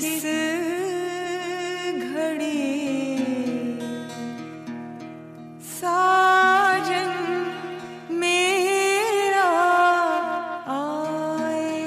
इस घड़ी साजन मेरा आए।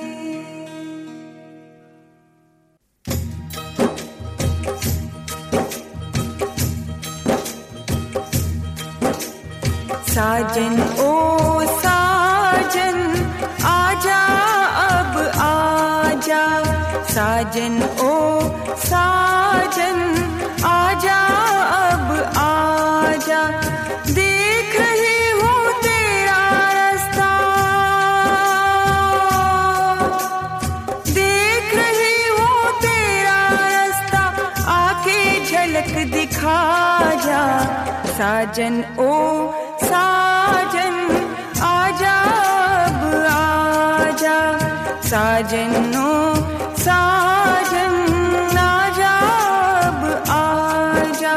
साजन ओ साजन आजा अब आजा, साजन ओ साजन आजा अब आजा, देख रही हूँ तेरा रास्ता, देख रही हूँ तेरा रास्ता, आके झलक दिखा जा। साजन ओ साजन आजा अब आजा, साजन ओ साजन आजा अब आजा।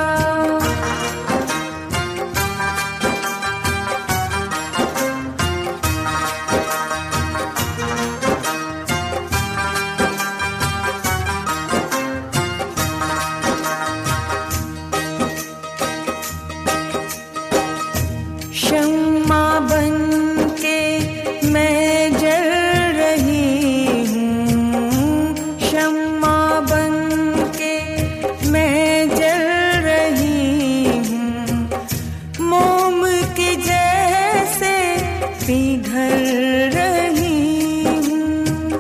शम्मा बन के मैं जल रही हूँ, शम्मा बन के मैं जल रही हूँ, मोम के जैसे पिघल रही हूँ।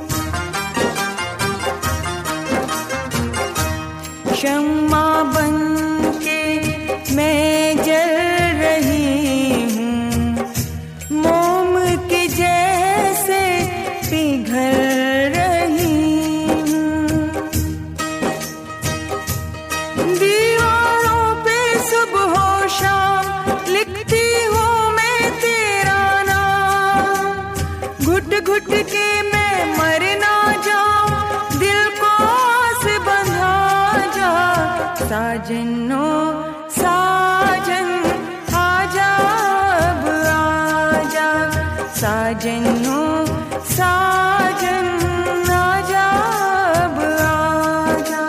शम्मा बन के मैं जल रही हूँ, मोम के जैसे पिघल रही हूँ। दीवारों पे सुबह शाम लिखती हूँ मैं तेरा नाम, घुट घुट के मैं मर ना जाऊं, दिल को आस बंधा जा। साजनो साजन आजा अब आजा, साजनो साजन आजा अब आजा।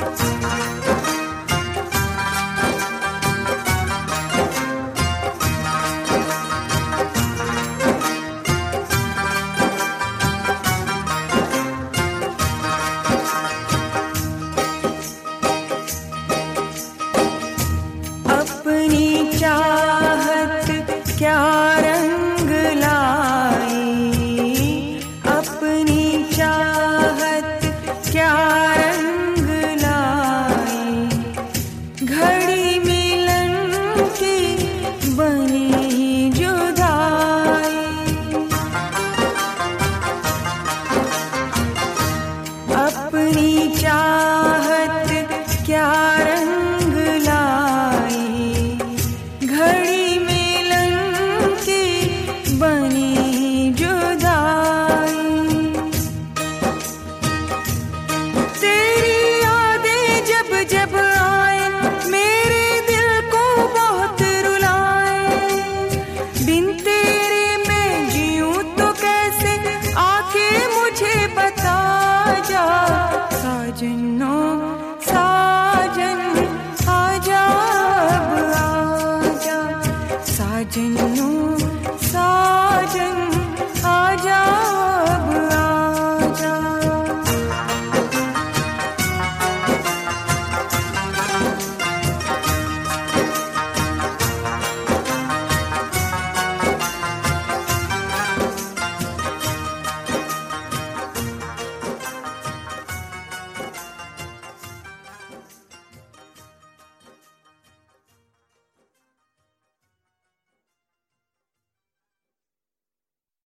अपनी चाहत क्या रंग लाई, अपनी चाहत क्या रंग लाई, घड़ी मिलन की बनी जुदाई। अपनी चाहत क्या रंग लाई, घड़ी मिलन की बनी जुदाई। तेरी यादें जब जब आए मेरे दिल को बहुत रुलाए, बिन तेरे मैं जीऊं तो कैसे आके मुझे बता जा। साजनो